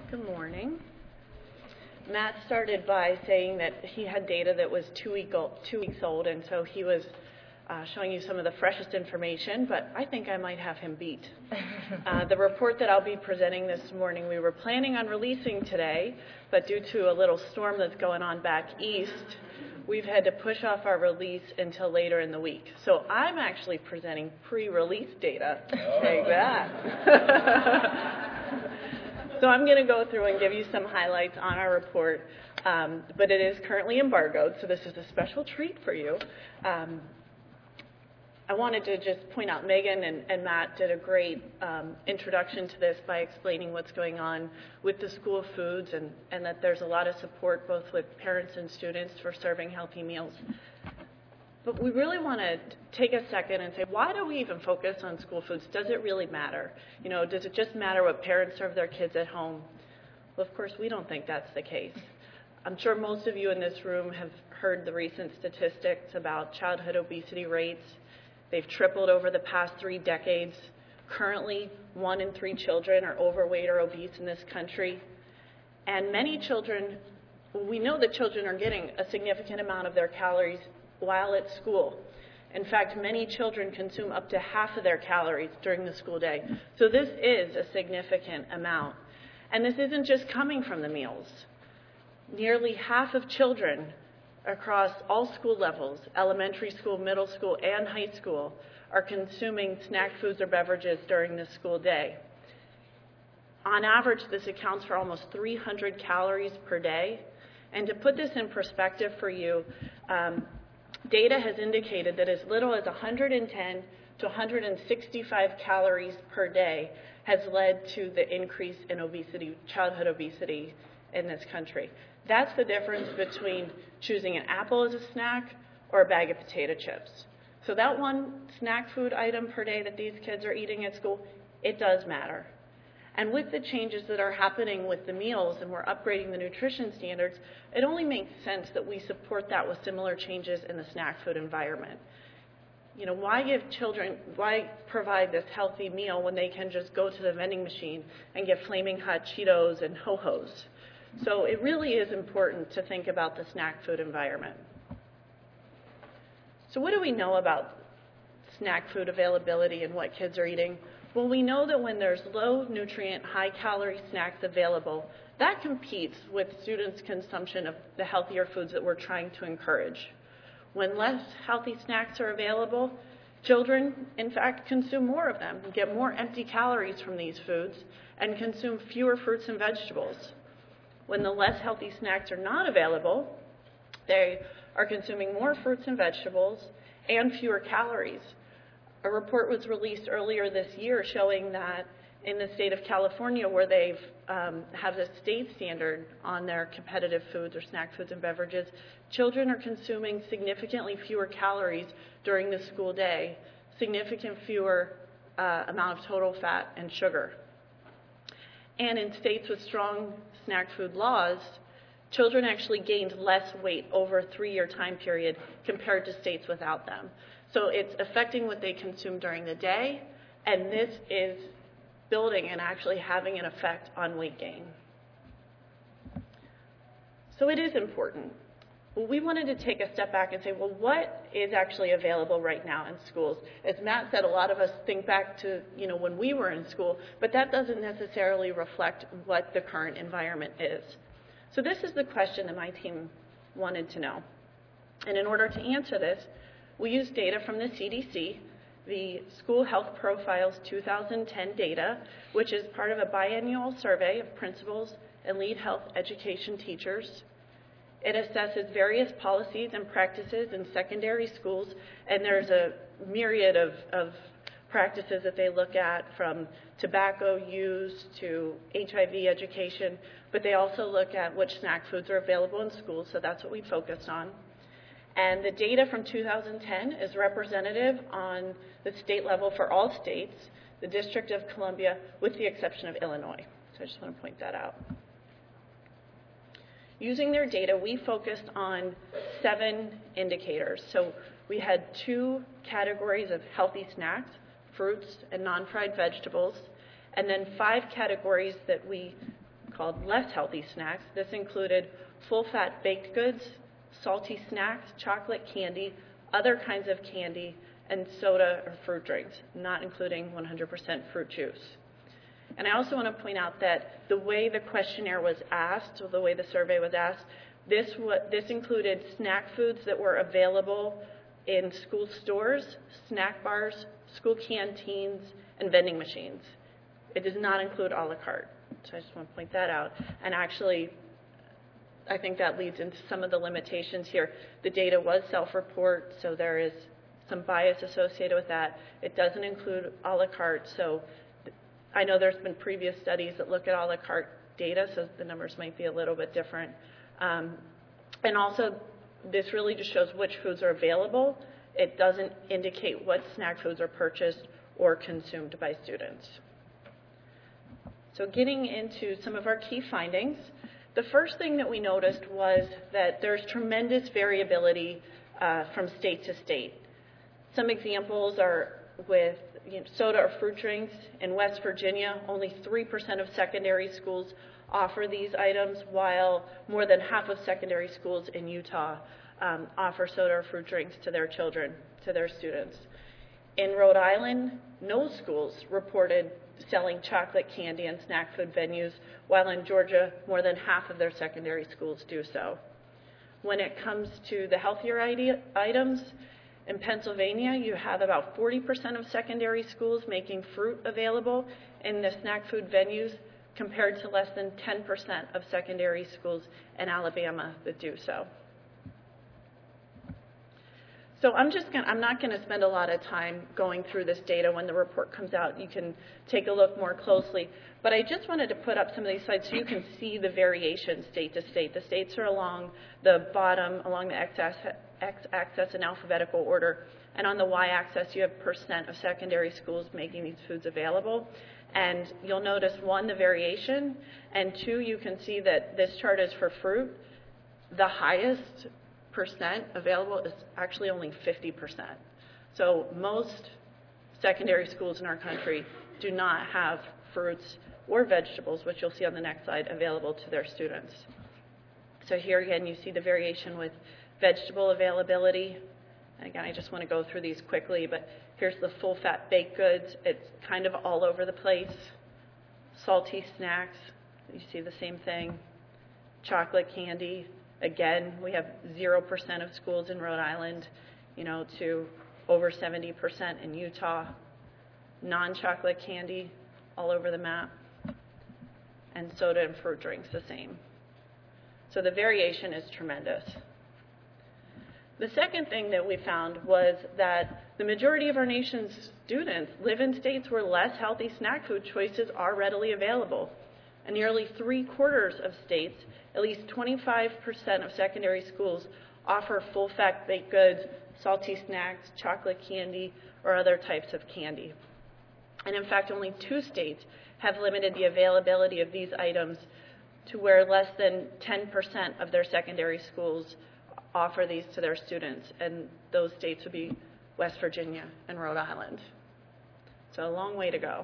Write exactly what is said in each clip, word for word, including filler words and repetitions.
Good morning. Matt started by saying that he had data that was two, week old, two weeks old, and so he was uh, showing you some of the freshest information, but I think I might have him beat. Uh, the report that I'll be presenting this morning, we were planning on releasing today, but due to a little storm that's going on back east, we've had to push off our release until later in the week. So I'm actually presenting pre-release data. Take that. So I'm going to go through and give you some highlights on our report, um, but it is currently embargoed, so this is a special treat for you. Um, I wanted to just point out Megan and, and Matt did a great um, introduction to this by explaining what's going on with the school of foods and, and that there's a lot of support both with parents and students for serving healthy meals. But we really want to take a second and say, why do we even focus on school foods? Does it really matter? You know, does it just matter what parents serve their kids at home? Well, of course, we don't think that's the case. I'm sure most of you in this room have heard the recent statistics about childhood obesity rates. They've tripled over the past three decades. Currently, one in three children are overweight or obese in this country. And many children, we know that children are getting a significant amount of their calories while at school. In fact, many children consume up to half of their calories during the school day. So this is a significant amount. And this isn't just coming from the meals. Nearly half of children across all school levels, elementary school, middle school, and high school, are consuming snack foods or beverages during the school day. On average, this accounts for almost three hundred calories per day. And to put this in perspective for you, um, data has indicated that as little as one hundred ten to one hundred sixty-five calories per day has led to the increase in obesity, childhood obesity in this country. That's the difference between choosing an apple as a snack or a bag of potato chips. So that one snack food item per day that these kids are eating at school, it does matter. And with the changes that are happening with the meals and we're upgrading the nutrition standards, it only makes sense that we support that with similar changes in the snack food environment. You know, why give children, why provide this healthy meal when they can just go to the vending machine and get Flaming Hot Cheetos and Ho-Hos? So it really is important to think about the snack food environment. So what do we know about snack food availability and what kids are eating? Well, we know that when there's low nutrient, high calorie snacks available, that competes with students' consumption of the healthier foods that we're trying to encourage. When less healthy snacks are available, children, in fact, consume more of them, get more empty calories from these foods, and consume fewer fruits and vegetables. When the less healthy snacks are not available, they are consuming more fruits and vegetables and fewer calories. A report was released earlier this year showing that in the state of California, where they've um, have a state standard on their competitive foods or snack foods and beverages, children are consuming significantly fewer calories during the school day, significant fewer uh, amount of total fat and sugar. And in states with strong snack food laws, children actually gained less weight over a three-year time period compared to states without them. So it's affecting what they consume during the day, and this is building and actually having an effect on weight gain. So it is important. Well, we wanted to take a step back and say, well, what is actually available right now in schools? As Matt said, a lot of us think back to, you know, when we were in school, but that doesn't necessarily reflect what the current environment is. So this is the question that my team wanted to know. And in order to answer this, we used data from the C D C, the School Health Profiles two thousand ten data, which is part of a biannual survey of principals and lead health education teachers. It assesses various policies and practices in secondary schools, and there's a myriad of, of practices that they look at, from tobacco use to H I V education, but they also look at which snack foods are available in schools, so that's what we focused on. And the data from two thousand ten is representative on the state level for all states, the District of Columbia, with the exception of Illinois. So I just want to point that out. Using their data, we focused on seven indicators. So we had two categories of healthy snacks, fruits and non-fried vegetables, and then five categories that we called less healthy snacks. This included full-fat baked goods, salty snacks, chocolate candy, other kinds of candy, and soda or fruit drinks, not including one hundred percent fruit juice. And I also want to point out that the way the questionnaire was asked, or the way the survey was asked, this, this included snack foods that were available in school stores, snack bars, school canteens, and vending machines. It does not include a la carte. So I just want to point that out. And actually, I think that leads into some of the limitations here. The data was self-report, so there is some bias associated with that. It doesn't include a la carte, so I know there's been previous studies that look at a la carte data, so the numbers might be a little bit different. Um, and also, this really just shows which foods are available. It doesn't indicate what snack foods are purchased or consumed by students. So getting into some of our key findings, the first thing that we noticed was that there's tremendous variability uh, from state to state. Some examples are with you know, soda or fruit drinks. In West Virginia, only three percent of secondary schools offer these items, while more than half of secondary schools in Utah um, offer soda or fruit drinks to their children, to their students. In Rhode Island, no schools reported selling chocolate candy and snack food venues, while in Georgia, more than half of their secondary schools do so. When it comes to the healthier items, in Pennsylvania, you have about forty percent of secondary schools making fruit available in the snack food venues, compared to less than ten percent of secondary schools in Alabama that do so. So I'm just going I'm not going to spend a lot of time going through this data. When the report comes out, you can take a look more closely. But I just wanted to put up some of these slides so you can see the variation state to state. The states are along the bottom, along the x-axis in alphabetical order. And on the y-axis, you have percent of secondary schools making these foods available. And you'll notice, one, the variation, and two, you can see that this chart is for fruit. The highest percent available is actually only fifty percent. So most secondary schools in our country do not have fruits or vegetables, which you'll see on the next slide, available to their students. So here again, you see the variation with vegetable availability. And again, I just want to go through these quickly, but here's the full-fat baked goods. It's kind of all over the place. Salty snacks, you see the same thing. Chocolate candy. Again, we have zero percent of schools in Rhode Island, you know, to over seventy percent in Utah. Non-chocolate candy, all over the map. And soda and fruit drinks, the same. So the variation is tremendous. The second thing that we found was that the majority of our nation's students live in states where less healthy snack food choices are readily available. In nearly three quarters of states, at least twenty-five percent of secondary schools offer full-fat baked goods, salty snacks, chocolate candy, or other types of candy. And in fact, only two states have limited the availability of these items to where less than ten percent of their secondary schools offer these to their students, and those states would be West Virginia and Rhode Island. So a long way to go.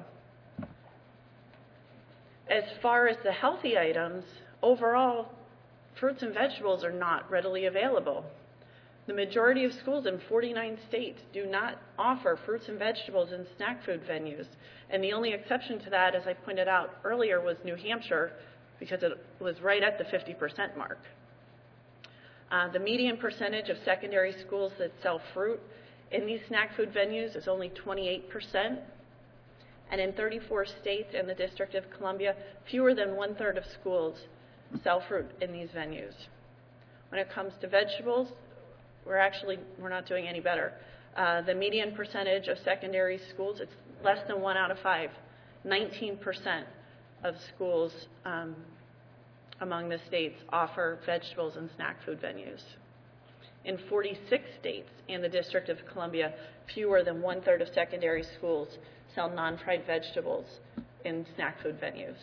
As far as the healthy items, overall, fruits and vegetables are not readily available. The majority of schools in forty-nine states do not offer fruits and vegetables in snack food venues. And the only exception to that, as I pointed out earlier, was New Hampshire, because it was right at the fifty percent mark. Uh, the median percentage of secondary schools that sell fruit in these snack food venues is only twenty-eight percent. And in thirty-four states and the District of Columbia, fewer than one-third of schools sell fruit in these venues. When it comes to vegetables, we're actually, we're not doing any better. Uh, the median percentage of secondary schools, it's less than one out of five. nineteen percent of schools um, among the states offer vegetables in snack food venues. In forty-six states and the District of Columbia, fewer than one-third of secondary schools sell non-fried vegetables in snack food venues.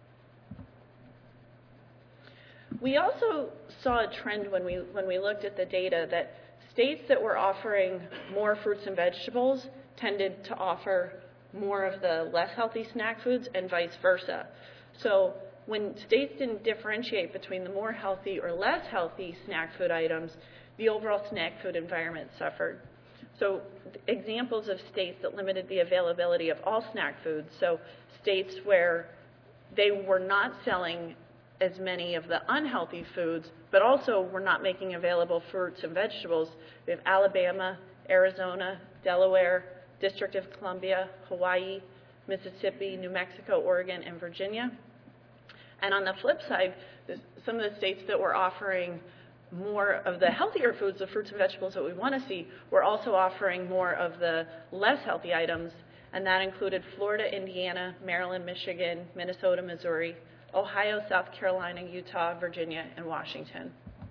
We also saw a trend when we, when we looked at the data that states that were offering more fruits and vegetables tended to offer more of the less healthy snack foods and vice versa. So when states didn't differentiate between the more healthy or less healthy snack food items, the overall snack food environment suffered. So examples of states that limited the availability of all snack foods, so states where they were not selling as many of the unhealthy foods, but also were not making available fruits and vegetables. We have Alabama, Arizona, Delaware, District of Columbia, Hawaii, Mississippi, New Mexico, Oregon, and Virginia. And on the flip side, some of the states that were offering more of the healthier foods, the fruits and vegetables that we want to see, were also offering more of the less healthy items, and that included Florida, Indiana, Maryland, Michigan, Minnesota, Missouri, Ohio, South Carolina, Utah, Virginia, and Washington.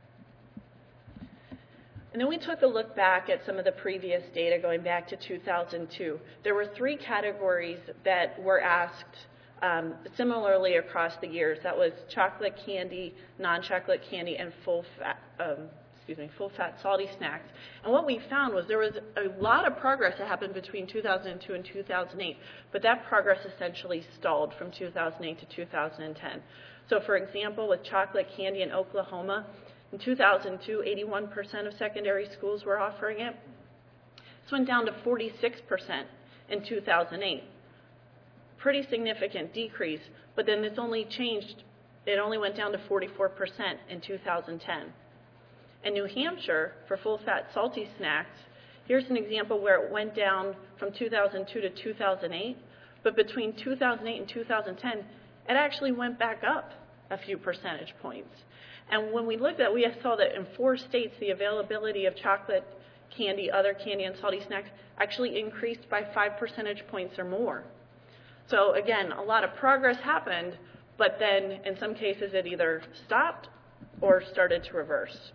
And then we took a look back at some of the previous data going back to two thousand two. There were three categories that were asked um, similarly across the years. That was chocolate candy, non-chocolate candy, and full fat, um, excuse me, full fat salty snacks. And what we found was there was a lot of progress that happened between two thousand two and two thousand eight, but that progress essentially stalled from two thousand eight to two thousand ten. So for example, with chocolate candy in Oklahoma, in two thousand two, eighty-one percent of secondary schools were offering it. This went down to forty-six percent in two thousand eight. Pretty significant decrease, but then this only changed, it only went down to forty-four percent in two thousand ten. In New Hampshire, for full-fat salty snacks, here's an example where it went down from two thousand two to two thousand eight, but between two thousand eight and two thousand ten, it actually went back up a few percentage points. And when we looked at it, we saw that in four states, the availability of chocolate candy, other candy, and salty snacks actually increased by five percentage points or more. So again, a lot of progress happened, but then in some cases it either stopped or started to reverse.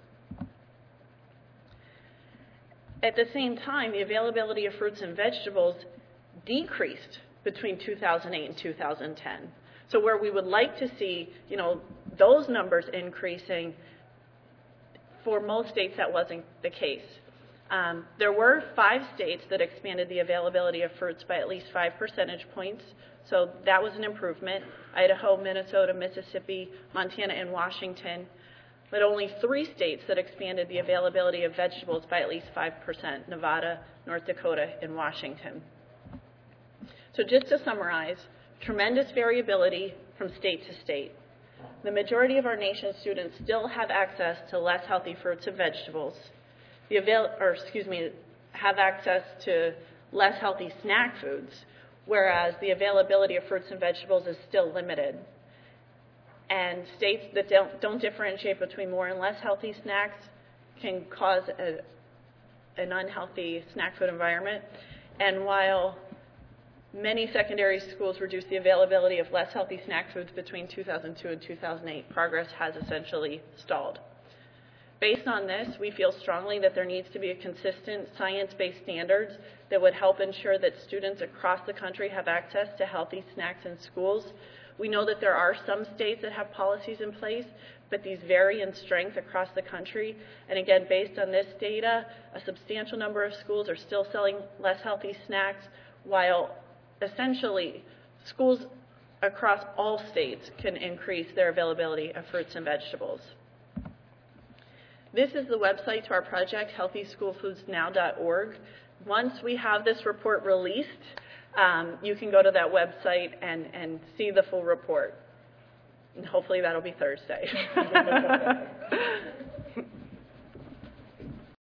At the same time, the availability of fruits and vegetables decreased between two thousand eight and two thousand ten. So where we would like to see, you know, those numbers increasing, for most states that wasn't the case. Um, there were five states that expanded the availability of fruits by at least five percentage points, so that was an improvement. Idaho, Minnesota, Mississippi, Montana, and Washington. But only three states that expanded the availability of vegetables by at least five percent, Nevada, North Dakota, and Washington. So just to summarize, tremendous variability from state to state. The majority of our nation's students still have access to less healthy fruits and vegetables. The avail- or excuse me, have access to less healthy snack foods, whereas the availability of fruits and vegetables is still limited. And states that don't, don't differentiate between more and less healthy snacks can cause a, an unhealthy snack food environment. And while many secondary schools reduced the availability of less healthy snack foods between two thousand two and two thousand eight, progress has essentially stalled. Based on this, we feel strongly that there needs to be a consistent science-based standards that would help ensure that students across the country have access to healthy snacks in schools. We know that there are some states that have policies in place, but these vary in strength across the country. And again, based on this data, a substantial number of schools are still selling less healthy snacks, while essentially schools across all states can increase their availability of fruits and vegetables. This is the website to our project, healthy school foods now dot org. Once we have this report released, um, you can go to that website and, and see the full report. And hopefully that'll be Thursday.